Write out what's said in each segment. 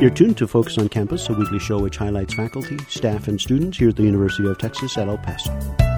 You're tuned to Focus on Campus, a weekly show which highlights faculty, staff, and students here at the University of Texas at El Paso.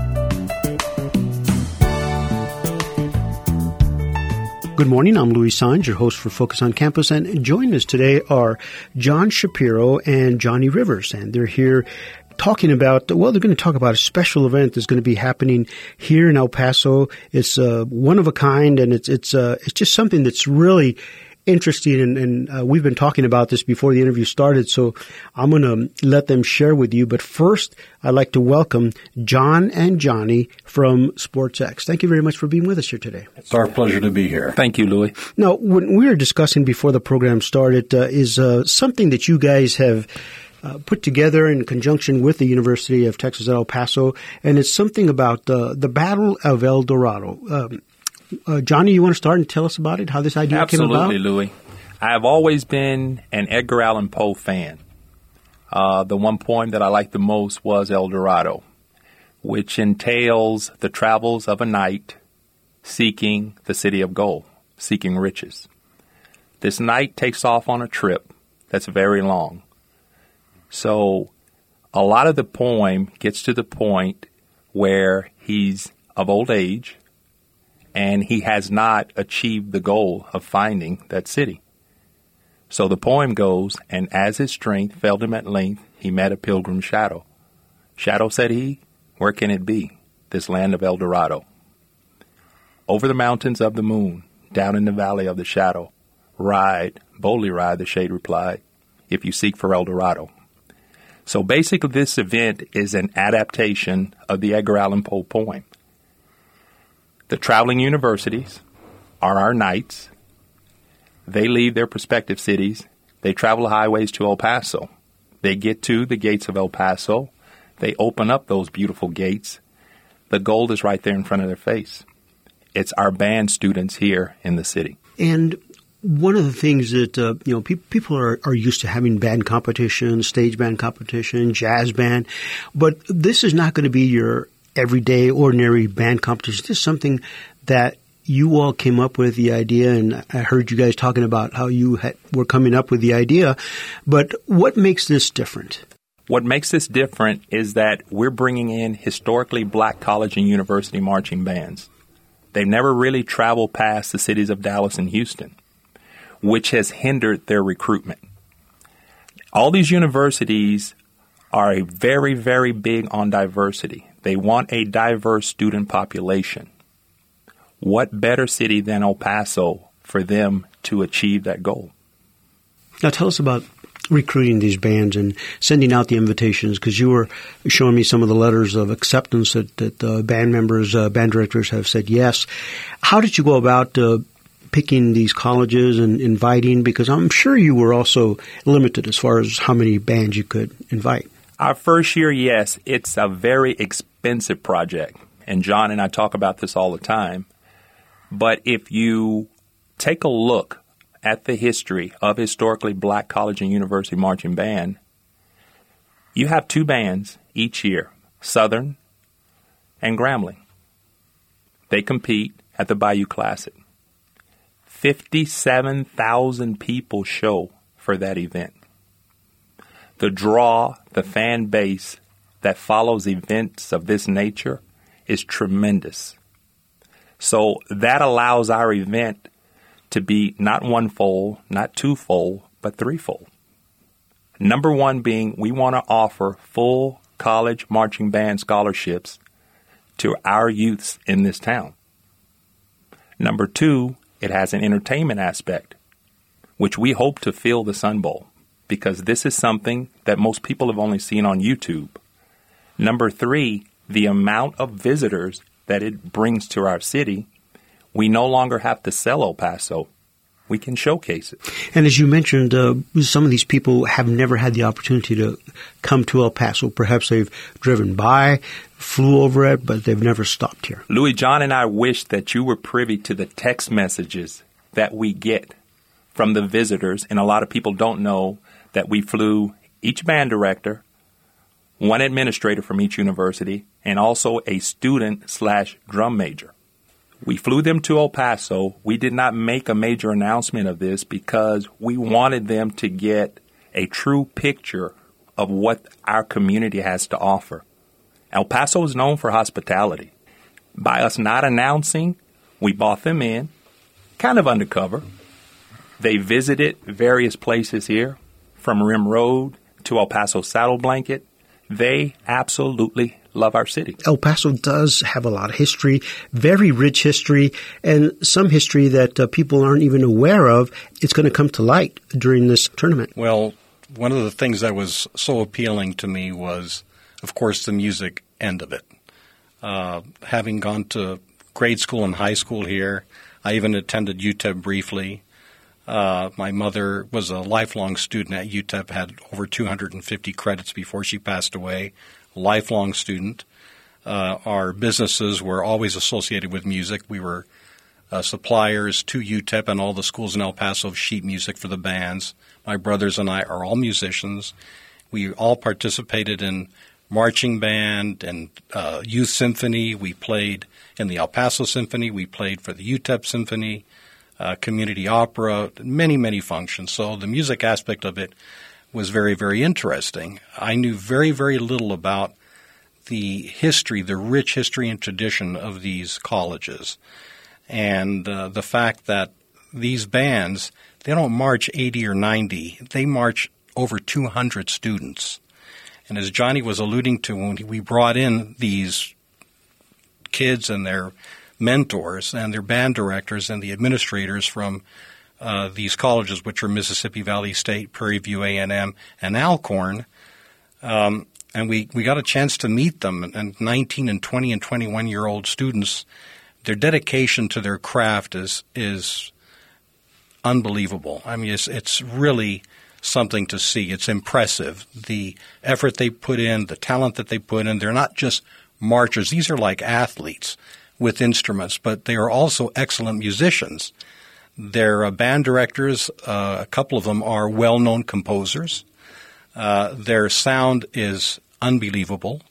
Good morning. I'm Louis Sanj, your host for Focus on Campus, and joining us today are John Shapiro and Johnny Rivers, and they're here talking about, well, they're going to talk about a special event that's going to be happening here in El Paso. It's one of a kind, and it's just something that's really interesting, and we've been talking about this before the interview started, so I'm going to let them share with you. But first, I'd like to welcome John and Johnny from SportsX. Thank you very much for being with us here today. It's our pleasure to be here. Thank you, Louis. Now, when we were discussing before the program started is something that you guys have put together in conjunction with the University of Texas at El Paso, and it's something about the Battle of El Dorado. Johnny, you want to start and tell us about it, how this idea came about? Absolutely, Louis. I have always been an Edgar Allan Poe fan. The one poem that I liked the most was El Dorado, which entails the travels of a knight seeking the city of gold, seeking riches. This knight takes off on a trip that's very long. So a lot of the poem gets to the point where he's of old age, and he has not achieved the goal of finding that city. So the poem goes, and as his strength failed him at length, he met a pilgrim's shadow. Shadow, said he, where can it be, this land of El Dorado? Over the mountains of the moon, down in the valley of the shadow, ride, boldly ride, the shade replied, if you seek for El Dorado. So basically this event is an adaptation of the Edgar Allan Poe poem. The traveling universities are our knights. They leave their prospective cities. They travel highways to El Paso. They get to the gates of El Paso. They open up those beautiful gates. The gold is right there in front of their face. It's our band students here in the city. And one of the things that, people are used to having band competition, stage band competition, jazz band, but this is not going to be your everyday, ordinary band competition. This is something that you all came up with the idea, and I heard you guys talking about how you were coming up with the idea. But what makes this different? What makes this different is that we're bringing in historically black college and university marching bands. They've never really traveled past the cities of Dallas and Houston, which has hindered their recruitment. All these universities are very, very big on diversity. They want a diverse student population. What better city than El Paso for them to achieve that goal? Now tell us about recruiting these bands and sending out the invitations, because you were showing me some of the letters of acceptance that the band members, band directors have said yes. How did you go about picking these colleges and inviting? Because I'm sure you were also limited as far as how many bands you could invite. Our first year, yes, it's a very expensive project, and John and I talk about this all the time. But if you take a look at the history of historically black college and university marching band, you have two bands each year, Southern and Grambling. They compete at the Bayou Classic. 57,000 people show for that event. The draw, the fan base that follows events of this nature is tremendous. So that allows our event to be not one-fold, not two-fold, but three-fold. Number one being we want to offer full college marching band scholarships to our youths in this town. Number two, it has an entertainment aspect, which we hope to fill the Sun Bowl, because this is something that most people have only seen on YouTube. Number three, the amount of visitors that it brings to our city, we no longer have to sell El Paso. We can showcase it. And as you mentioned, some of these people have never had the opportunity to come to El Paso. Perhaps they've driven by, flew over it, but they've never stopped here. Louis, John and I wish that you were privy to the text messages that we get from the visitors, and a lot of people don't know that we flew each band director, one administrator from each university, and also a student/drum major. We flew them to El Paso. We did not make a major announcement of this because we wanted them to get a true picture of what our community has to offer. El Paso is known for hospitality. By us not announcing, we brought them in, kind of undercover. They visited various places here, from Rim Road to El Paso Saddle Blanket. They absolutely love our city. El Paso does have a lot of history, very rich history, and some history that people aren't even aware of. It's going to come to light during this tournament. Well, one of the things that was so appealing to me was, of course, the music end of it. Having gone to grade school and high school here, I even attended UTEP briefly. My mother was a lifelong student at UTEP, had over 250 credits before she passed away, lifelong student. Our businesses were always associated with music. We were suppliers to UTEP and all the schools in El Paso of sheet music for the bands. My brothers and I are all musicians. We all participated in marching band and youth symphony. We played in the El Paso Symphony. We played for the UTEP Symphony. Community opera, many, many functions. So the music aspect of it was very, very interesting. I knew very, very little about the history, the rich history and tradition of these colleges. And the fact that these bands, they don't march 80 or 90. They march over 200 students. And as Johnny was alluding to, when we brought in these kids and their mentors and their band directors and the administrators from these colleges, which are Mississippi Valley State, Prairie View A&M, and Alcorn, and we got a chance to meet them. And 19 and 20 and 21-year-old students, their dedication to their craft is unbelievable. I mean, it's really something to see. It's impressive. The effort they put in, the talent that they put in. They're not just marchers. These are like athletes with instruments, but they are also excellent musicians. Their band directors, a couple of them are well-known composers. Their sound is unbelievable,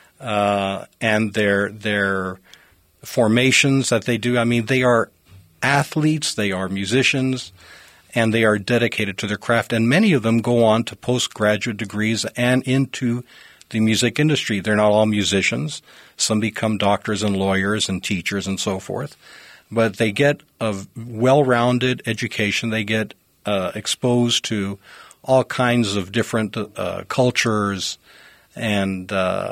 and their formations that they do, I mean, they are athletes, they are musicians, and they are dedicated to their craft. And many of them go on to postgraduate degrees and into the music industry. They're not all musicians. Some become doctors and lawyers and teachers and so forth. But they get a well-rounded education. They get exposed to all kinds of different cultures and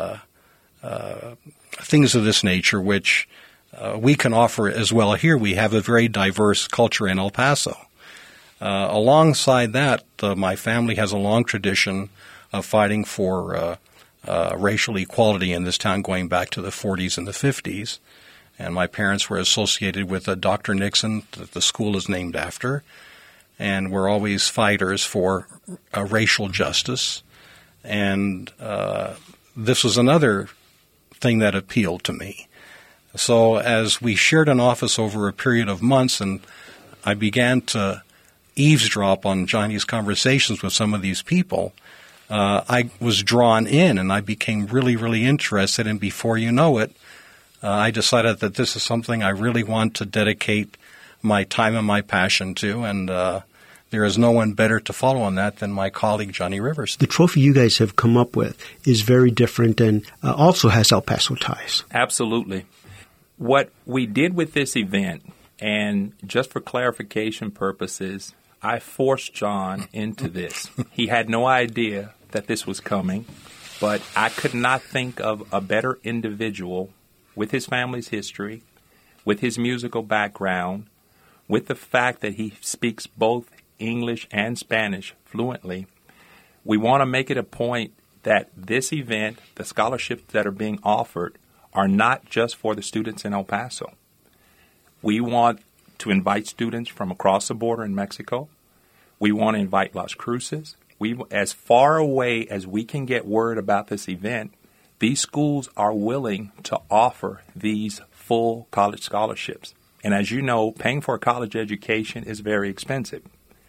things of this nature, which we can offer as well here. We have a very diverse culture in El Paso. Alongside that, my family has a long tradition of fighting for racial equality in this town going back to the 40s and the 50s. And my parents were associated with Dr. Nixon, that the school is named after, and we're always fighters for racial justice. And this was another thing that appealed to me. So as we shared an office over a period of months, and I began to eavesdrop on Johnny's conversations with some of these people, I was drawn in, and I became really, really interested. And before you know it, I decided that this is something I really want to dedicate my time and my passion to. And there is no one better to follow on that than my colleague, Johnny Rivers. The trophy you guys have come up with is very different and also has El Paso ties. Absolutely. What we did with this event, and just for clarification purposes, I forced John into this. He had no idea that this was coming, but I could not think of a better individual with his family's history, with his musical background, with the fact that he speaks both English and Spanish fluently. We want to make it a point that this event, the scholarships that are being offered, are not just for the students in El Paso. We want to invite students from across the border in Mexico. We want to invite Las Cruces. As far away as we can get word about this event, these schools are willing to offer these full college scholarships. And as you know, paying for a college education is very expensive.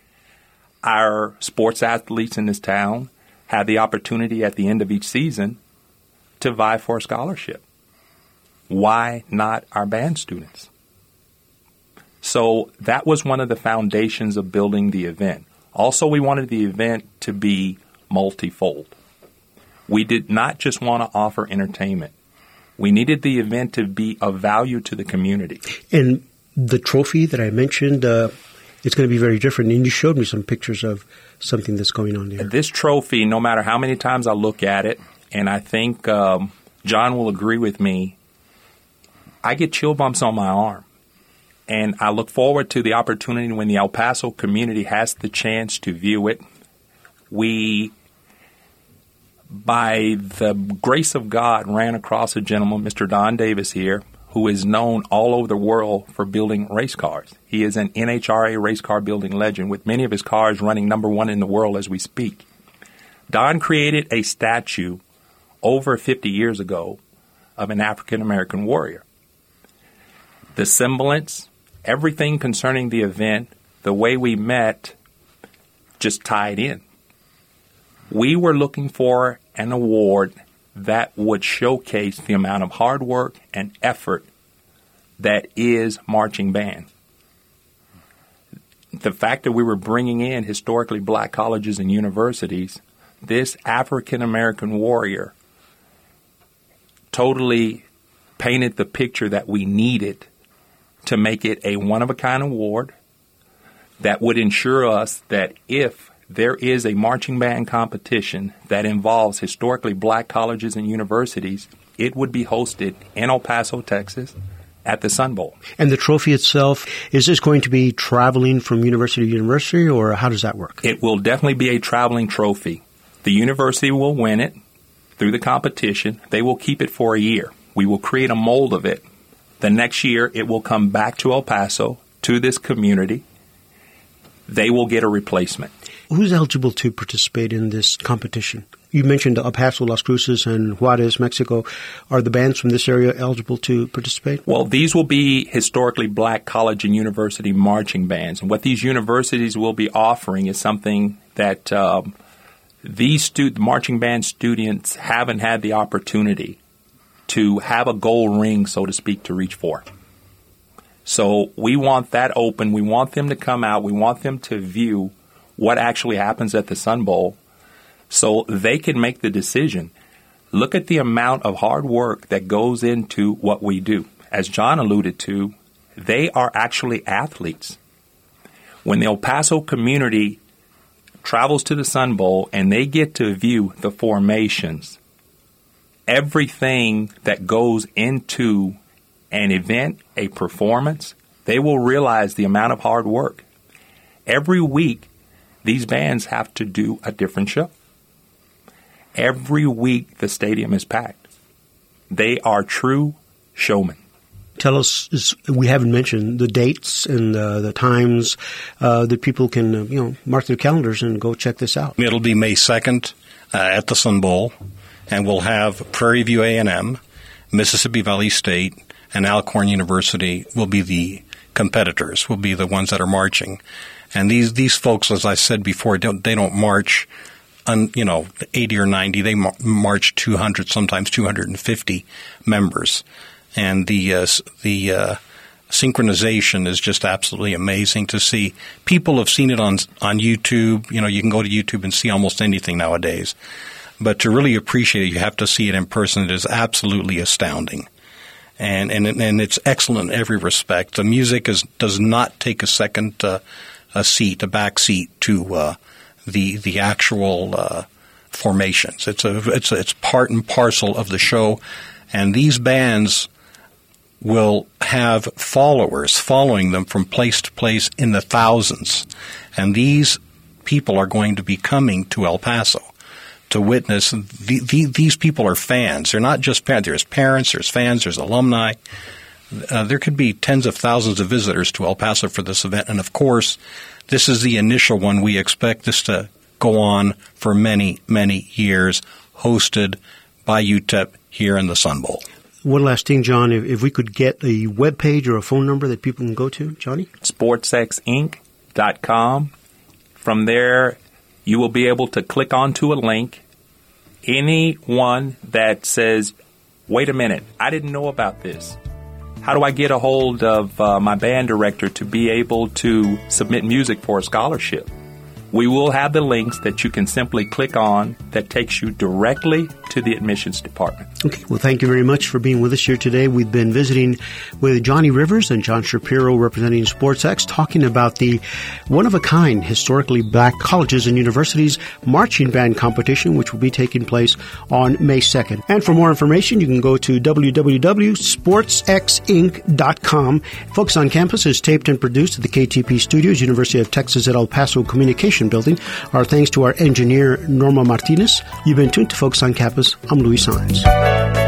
Our sports athletes in this town have the opportunity at the end of each season to vie for a scholarship. Why not our band students? So that was one of the foundations of building the event. Also, we wanted the event to be multifold. We did not just want to offer entertainment. We needed the event to be of value to the community. And the trophy that I mentioned, it's going to be very different. And you showed me some pictures of something that's going on there. This trophy, no matter how many times I look at it, and I think John will agree with me, I get chill bumps on my arm. And I look forward to the opportunity when the El Paso community has the chance to view it. We, by the grace of God, ran across a gentleman, Mr. Don Davis here, who is known all over the world for building race cars. He is an NHRA race car building legend, with many of his cars running number one in the world as we speak. Don created a statue over 50 years ago of an African-American warrior. The semblance, everything concerning the event, the way we met, just tied in. We were looking for an award that would showcase the amount of hard work and effort that is marching band. The fact that we were bringing in historically black colleges and universities, this African-American warrior totally painted the picture that we needed to make it a one-of-a-kind award that would ensure us that if there is a marching band competition that involves historically black colleges and universities, it would be hosted in El Paso, Texas, at the Sun Bowl. And the trophy itself, is this going to be traveling from university to university, or how does that work? It will definitely be a traveling trophy. The university will win it through the competition. They will keep it for a year. We will create a mold of it. The next year, it will come back to El Paso, to this community. They will get a replacement. Who's eligible to participate in this competition? You mentioned El Paso, Las Cruces, and Juarez, Mexico. Are the bands from this area eligible to participate? Well, these will be historically black college and university marching bands. And what these universities will be offering is something that these marching band students haven't had the opportunity to have a gold ring, so to speak, to reach for. So we want that open. We want them to come out. We want them to view what actually happens at the Sun Bowl so they can make the decision. Look at the amount of hard work that goes into what we do. As John alluded to, they are actually athletes. When the El Paso community travels to the Sun Bowl and they get to view the formations, everything that goes into an event, a performance, they will realize the amount of hard work. Every week, these bands have to do a different show. Every week, the stadium is packed. They are true showmen. Tell us, we haven't mentioned the dates and the times that people can, mark their calendars and go check this out. It'll be May 2nd at the Sun Bowl, and we'll have Prairie View A&M, Mississippi Valley State, and Alcorn University will be the competitors, will be the ones that are marching. And these folks, as I said before, they don't march, 80 or 90. They march 200, sometimes 250 members. And the synchronization is just absolutely amazing to see. People have seen it on YouTube. You can go to YouTube and see almost anything nowadays. But to really appreciate it, you have to see it in person. It is absolutely astounding. And it's excellent in every respect. The music does not take a back seat to the actual formations. It's part and parcel of the show, and these bands will have followers following them from place to place in the thousands, and these people are going to be coming to El Paso to witness. These people are fans. They're not just fans. There's parents, there's fans, there's alumni. There could be tens of thousands of visitors to El Paso for this event. And, of course, this is the initial one. We expect this to go on for many, many years, hosted by UTEP here in the Sun Bowl. One last thing, John, if we could get a web page or a phone number that people can go to, Johnny? SportsXinc.com. From there, you will be able to click onto a link. Anyone that says, wait a minute, I didn't know about this. How do I get a hold of my band director to be able to submit music for a scholarship? We will have the links that you can simply click on that takes you directly to the admissions department. Okay, well, thank you very much for being with us here today. We've been visiting with Johnny Rivers and John Shapiro representing SportsX, talking about the one-of-a-kind historically black colleges and universities marching band competition, which will be taking place on May 2nd. And for more information, you can go to www.sportsxinc.com. Focus on Campus is taped and produced at the KTP Studios, University of Texas at El Paso Communication Building. Our thanks to our engineer, Norma Martinez. You've been tuned to Focus on Campus. I'm Luis Saenz.